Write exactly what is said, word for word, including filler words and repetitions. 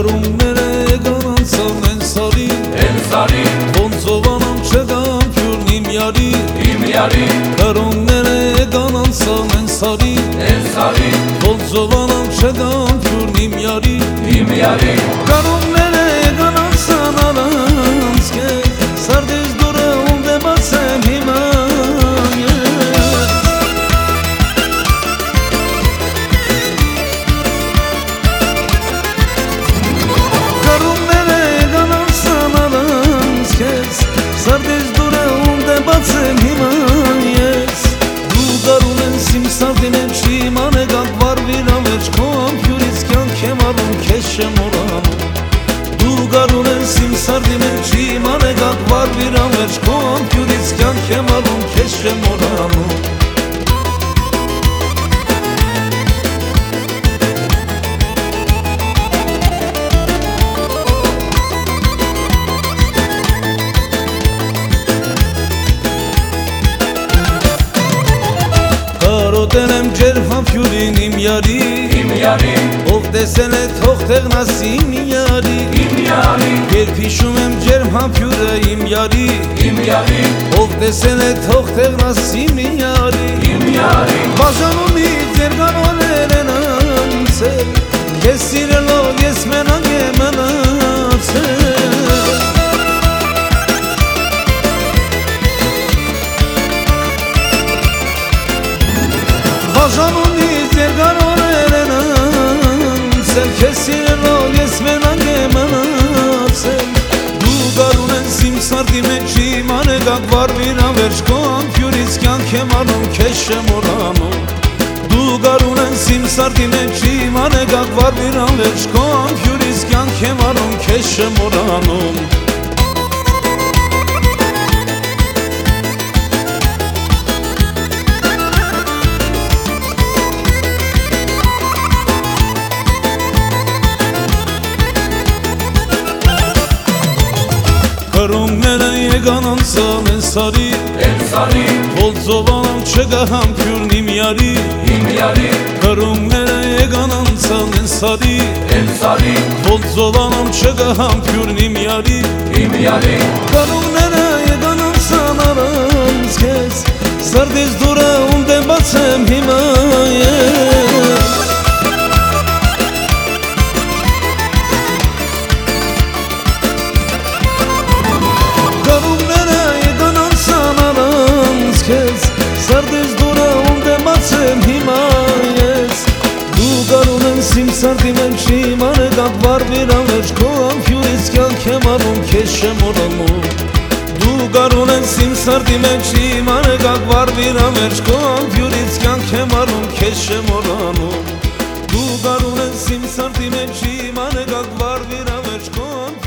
Կարումները գանանցան են սարի, են սարի, ոնց ովանամ չգամ քյուրն իմ յարի, իմ յարի, Կարումները գանանցան են սարի, են սարի, ոնց ովանամ չգամ քյուրն իմ յարի, իմ յարի, Կարումները գանանցան առանց քեզ, սարդես դուրը ում դե բացեմ հիմա Սարդես դուրը ում դե բացեմ հիմա ես Դու գարուն են սիմ սարդին եմ շիման է գանք վարվիր ամեջ Քո ամքյուրից կյանք եմ առում կեզ շեմ օրանում Դու գարուն են սիմ սարդին եմ շիման է գանք վարվիր ամեջ Քո ամքյուրից կյանք եմ առում կեզ շեմ օրանում Կարոտեն եմ ջեր համքյուրին իմ յարի, իմ յարի, ով տեսել է թող թեղնասի իմ յարի, իմ յարի, երբ հիշում եմ ջեր համքյուրը իմ յարի, իմ յարի, ով տեսել է թող թեղնասի իմ յարի, իմ յարի, բաժանումից երգանորեր են անցել, ես սիրելով ես մենակ եմ մնացել Բաժանումից երգանորեր են անցել, քեզ սիրելով ես մենակ եմ մնացել Դու գարուն են սիմ սարդի մեջ իման է գանք վարվիր անվերջ Քո ամքյուրից կյանք եմ առնում քեզ շեմ օրանում Դու գարուն են սիմ սարդի մեջ իման է գանք վարվիր անվերջ Քո ամքյուրից կյանք եմ առնում քեզ շեմ օրանում Կարումները եկան անցան են սարի, են սարի, ոնց ովանամ չգահամ քյուրն իմ յարի, իմ յարի, Կարումները եկան անցան են սարի, են սարի, ոնց ովանամ չգահամ քյուրն իմ յարի, իմ յարի, Կարումները եկան անցան առանց քեզ, սարդես դուրը ում դե բացեմ հիմա ես Սարդես դուրը ում դե բացեմ հիմա ես Դու գարուն են սիմ սարդի մեջ իման է գանք վարվիր անվերջ Քո ամքյուրից կյանք եմ առում քեզ շեմ օրանում Դու գարուն են սիմ սարդի մեջ իման է գանք վարվիր անվերջ Քո ամքյուրից կյանք եմ առում քեզ շեմ օրանում Դու գարուն են սիմ սարդի մեջ իման է գանք վարվիր անվերջ Քո